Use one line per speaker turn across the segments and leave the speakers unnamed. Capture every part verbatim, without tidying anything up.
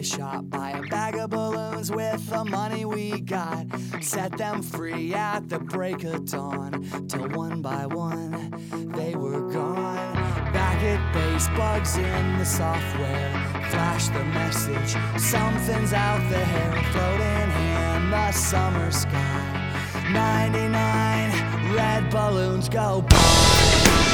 shop, buy a bag of balloons with the money we got, set them free at the break of dawn, till one by one they were gone. Back at base, bugs in the software flash the message, something's out there, floating in the summer sky. ninety-nine red balloons go by.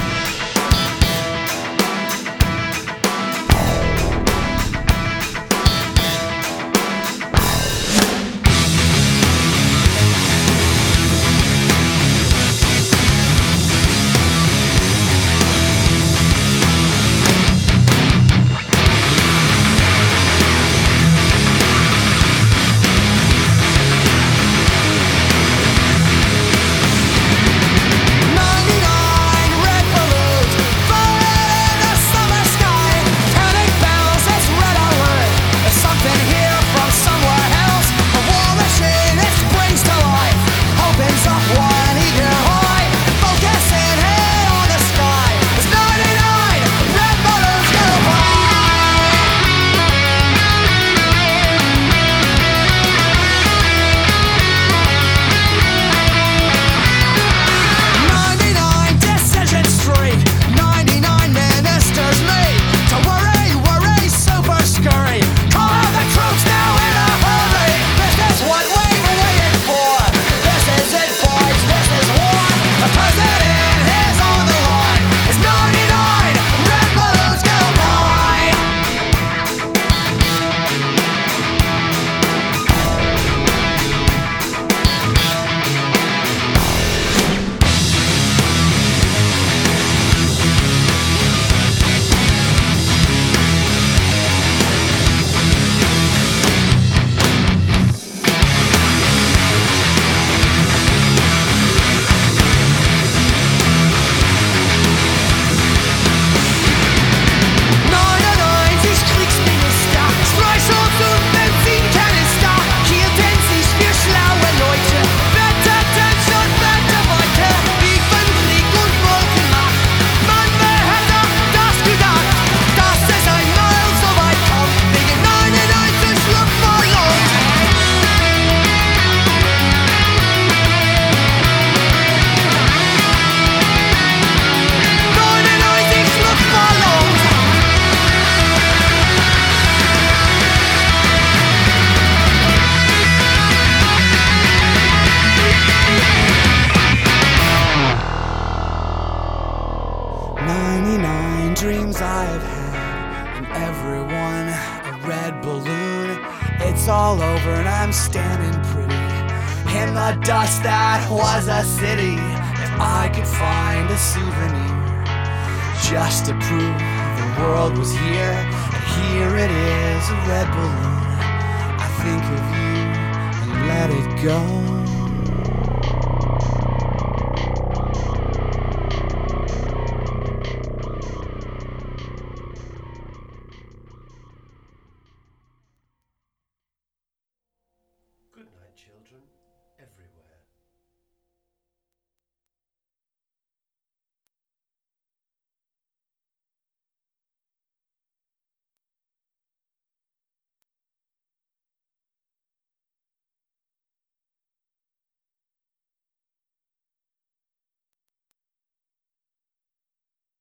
ninety-nine dreams I've had, and everyone a red balloon. It's all over and I'm standing pretty in the dust that was a city. If I could find a souvenir just to prove the world was here, and here it is, a red balloon. I think of you and let it go.
Good night, children, everyone.